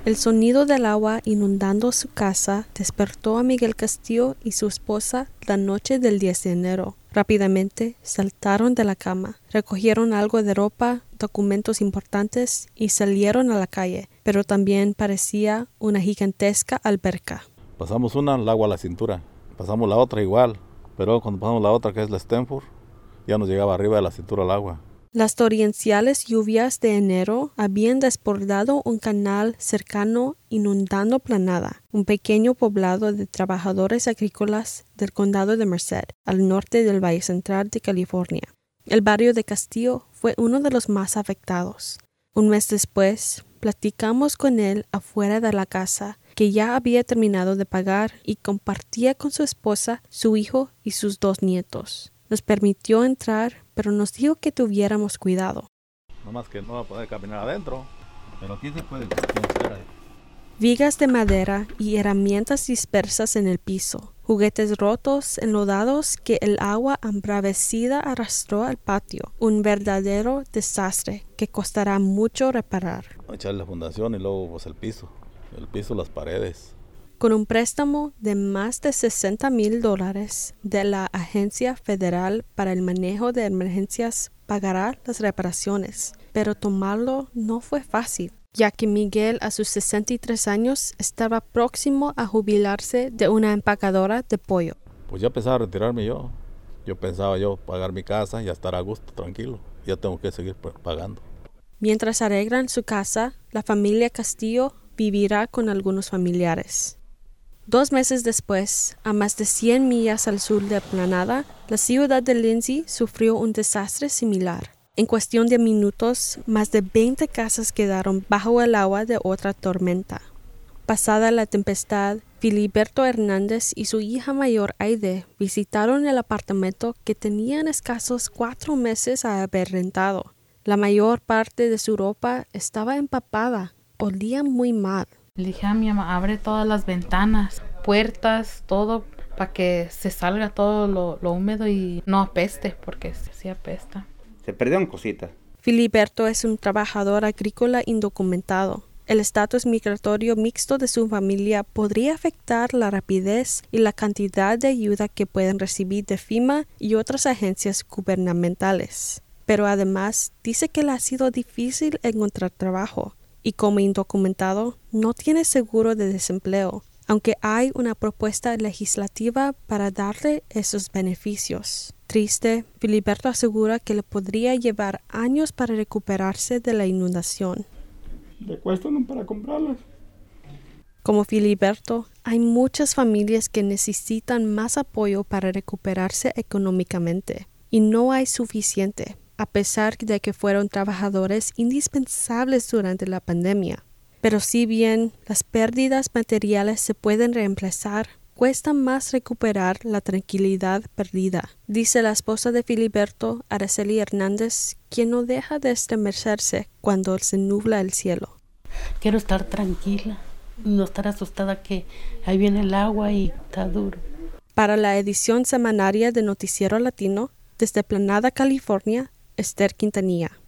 El sonido del agua inundando su casa despertó a Miguel Castillo y su esposa la noche del 10 de enero. Rápidamente saltaron de la cama, recogieron algo de ropa, documentos importantes y salieron a la calle, pero también parecía una gigantesca alberca. Pasamos una, el agua a la cintura, pasamos la otra igual, pero cuando pasamos la otra, que es la Stenford, ya nos llegaba arriba de la cintura el agua. Las torrenciales lluvias de enero habían desbordado un canal cercano inundando Planada, un pequeño poblado de trabajadores agrícolas del condado de Merced, al norte del Valle Central de California. El barrio de Castillo fue uno de los más afectados. Un mes después, platicamos con él afuera de la casa, que ya había terminado de pagar y compartía con su esposa, su hijo y sus 2 nietos. Nos permitió entrar, pero nos dijo que tuviéramos cuidado. No más que no va a poder caminar adentro, pero aquí se puede. Vigas de madera y herramientas dispersas en el piso, juguetes rotos, enlodados que el agua embravecida arrastró al patio. Un verdadero desastre que costará mucho reparar. Echar la fundación y luego pues, el piso, las paredes. Con un préstamo de más de $60,000 de la Agencia Federal para el Manejo de Emergencias, pagará las reparaciones, pero tomarlo no fue fácil, ya que Miguel a sus 63 años estaba próximo a jubilarse de una empacadora de pollo. Pues ya pensaba retirarme yo. Yo pensaba pagar mi casa y estar a gusto, tranquilo. Ya tengo que seguir pagando. Mientras arreglan su casa, la familia Castillo vivirá con algunos familiares. 2 meses después, a más de 100 millas al sur de Planada, la ciudad de Lindsay sufrió un desastre similar. En cuestión de minutos, más de 20 casas quedaron bajo el agua de otra tormenta. Pasada la tempestad, Filiberto Hernández y su hija mayor Aide visitaron el apartamento que tenían escasos 4 meses a haber rentado. La mayor parte de su ropa estaba empapada, olía muy mal. Le dije a mi mamá, abre todas las ventanas, puertas, todo, para que se salga todo lo húmedo y no apeste, porque sí apesta. Se perdieron cositas. Filiberto es un trabajador agrícola indocumentado. El estatus migratorio mixto de su familia podría afectar la rapidez y la cantidad de ayuda que pueden recibir de FEMA y otras agencias gubernamentales. Pero además dice que le ha sido difícil encontrar trabajo. Y como indocumentado, no tiene seguro de desempleo, aunque hay una propuesta legislativa para darle esos beneficios. Triste, Filiberto asegura que le podría llevar años para recuperarse de la inundación. Le cuestan para comprarlas. Como Filiberto, hay muchas familias que necesitan más apoyo para recuperarse económicamente, y no hay suficiente, a pesar de que fueron trabajadores indispensables durante la pandemia. Pero si bien las pérdidas materiales se pueden reemplazar, cuesta más recuperar la tranquilidad perdida, dice la esposa de Filiberto, Araceli Hernández, quien no deja de estremecerse cuando se nubla el cielo. Quiero estar tranquila, no estar asustada que ahí viene el agua y está duro. Para la edición semanaria de Noticiero Latino, desde Planada, California, Esther Quintanilla.